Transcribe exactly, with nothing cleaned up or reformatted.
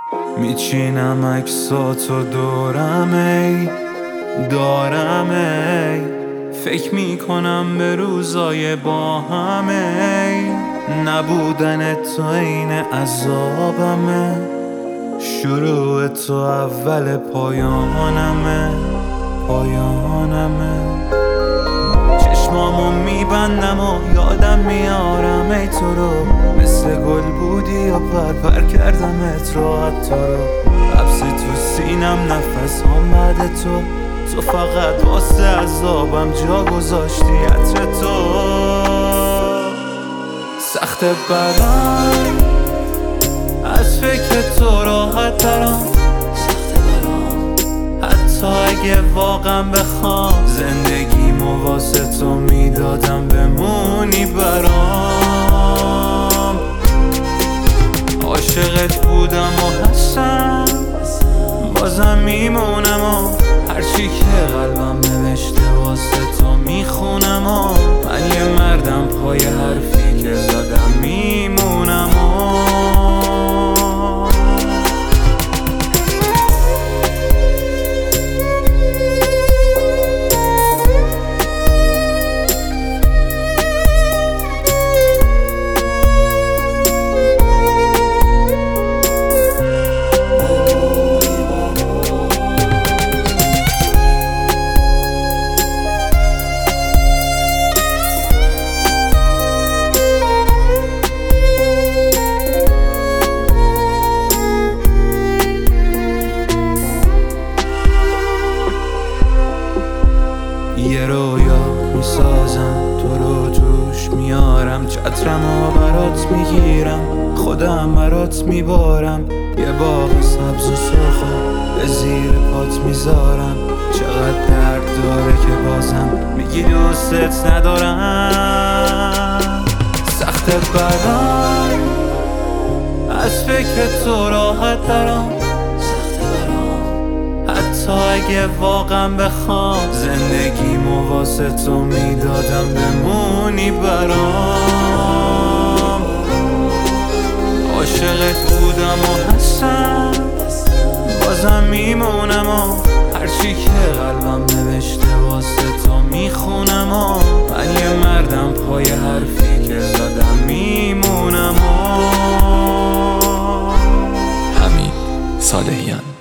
میچینم عکساتو دورم ای دارم ای فکر میکنم به روزای با همه نبودن تو این عذابمه شروع تو اول پایانمه پایانمه چشمامو میبندم و یادم میارم ای تو رو مثل گل بودی و پر پر کردمت رو حتی رو حبسی تو سینم نفس هم بعد تو تو فقط واسه عذابم جا گذاشتی عطر تو سخت برام از فکر تو راحت ترم حتی اگه واقعا بخوام زندگیمو واسه تو میدادم بمونی برام عاشقت بودم و هستم بازم میمونم و هرچی که قلبم نوشته واسه تو میخونم و من یه مردم پای حرفی که زدم میمونم و یه رویا میسازم تو رو توش میارم چترم و برات میگیرم خودم برات میبارم یه باغ سبز و سرخو به زیر پات میذارم چقدر درد داره که بازم میگی دوستت ندارم سخت برام از فکر تو راحت دارم حتی اگه واقعا بخوام زندگیمو واسه تو میدادم بمونی برام عاشقت بودم و هستم بازم میمونم و هرچی که قلبم نوشته واسه تو میخونم و من یه مردم پای حرفی که زدم میمونم و حمید صالحیان.